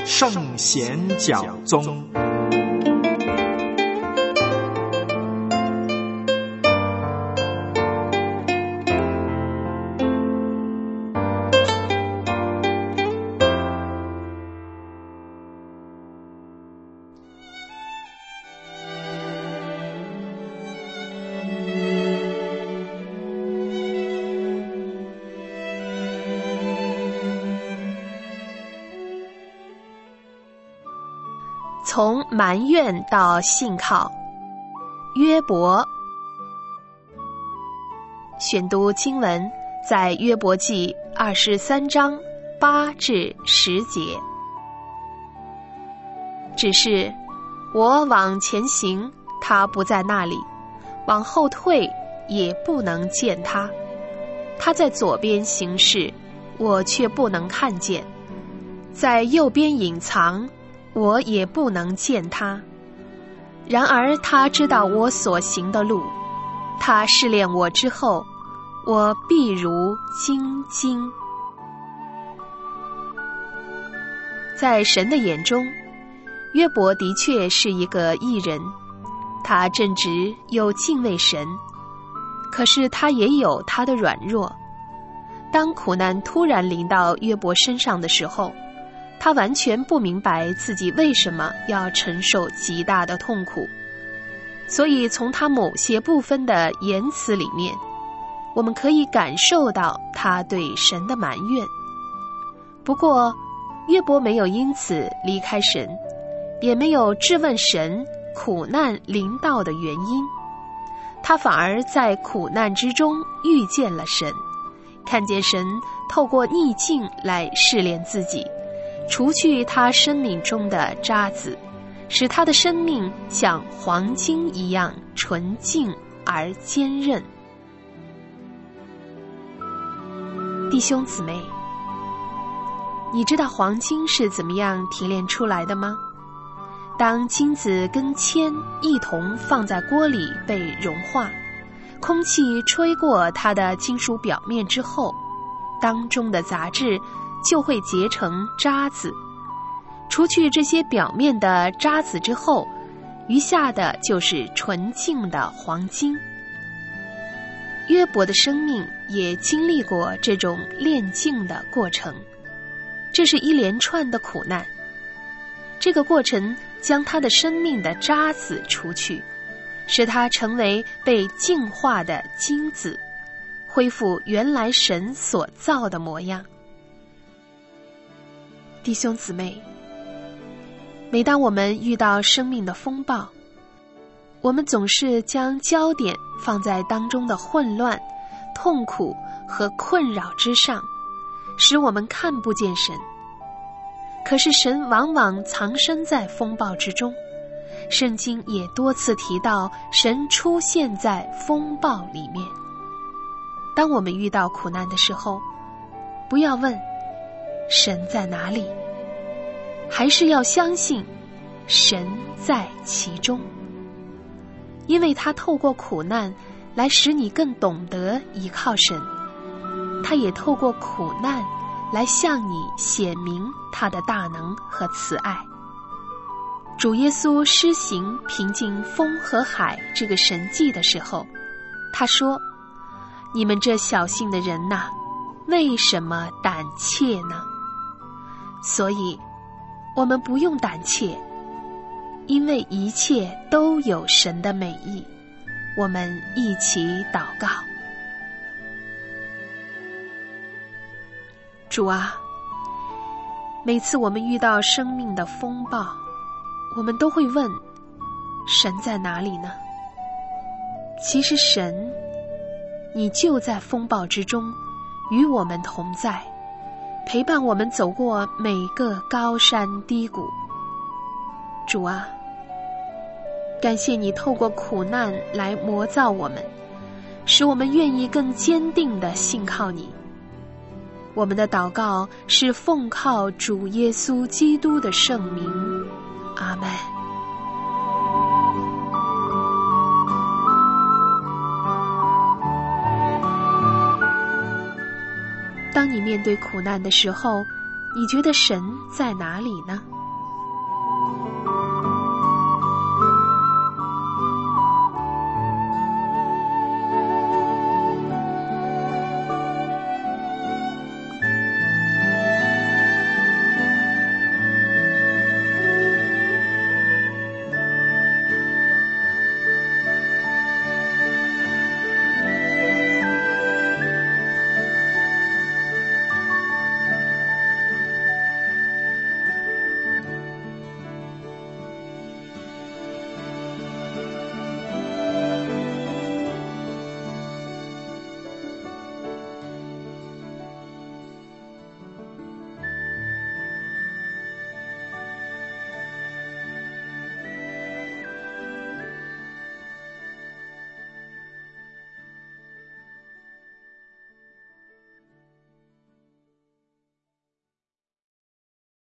圣贤讲宗。 从埋怨到信靠，约伯。选读经文在约伯记23章8至10节。只是我往前行，他不在那里；往后退，也不能见他。他在左边行事，我却不能看见；在右边隐藏，我也不能见他。然而他知道我所行的路，他试炼我之后，我必如精金。在神的眼中，约伯的确是一个义人，他正直又敬畏神，可是他也有他的软弱。当苦难突然临到约伯身上的时候，他完全不明白自己为什么要承受极大的痛苦，所以从他某些部分的言辞里面，我们可以感受到他对神的埋怨。不过，约伯没有因此离开神，也没有质问神苦难临到的原因，他反而在苦难之中遇见了神，看见神透过逆境来试炼自己，除去他生命中的渣滓，使他的生命像黄金一样纯净而坚韧。弟兄姊妹，你知道黄金是怎么样提炼出来的吗？当金子跟铅一同放在锅里被融化，空气吹过它的金属表面之后，当中的杂质就会结成渣子。除去这些表面的渣子之后，余下的就是纯净的黄金。约伯的生命也经历过这种炼净的过程，这是一连串的苦难。这个过程将他的生命的渣子除去，使他成为被净化的金子，恢复原来神所造的模样。弟兄姊妹，每当我们遇到生命的风暴，我们总是将焦点放在当中的混乱、痛苦和困扰之上，使我们看不见神。可是神往往藏身在风暴之中，圣经也多次提到神出现在风暴里面。当我们遇到苦难的时候，不要问神在哪里，还是要相信神在其中，因为他透过苦难来使你更懂得依靠神，他也透过苦难来向你显明他的大能和慈爱。主耶稣施行平静风和海这个神迹的时候，他说：你们这小信的人哪，为什么胆怯呢？所以我们不用胆怯，因为一切都有神的美意。我们一起祷告。主啊，每次我们遇到生命的风暴，我们都会问，神在哪里呢？其实神，你就在风暴之中，与我们同在，陪伴我们走过每个高山低谷。主啊，感谢你透过苦难来磨造我们，使我们愿意更坚定地信靠你。我们的祷告是奉靠主耶稣基督的圣名，阿们。当你面对苦难的时候，你觉得神在哪里呢？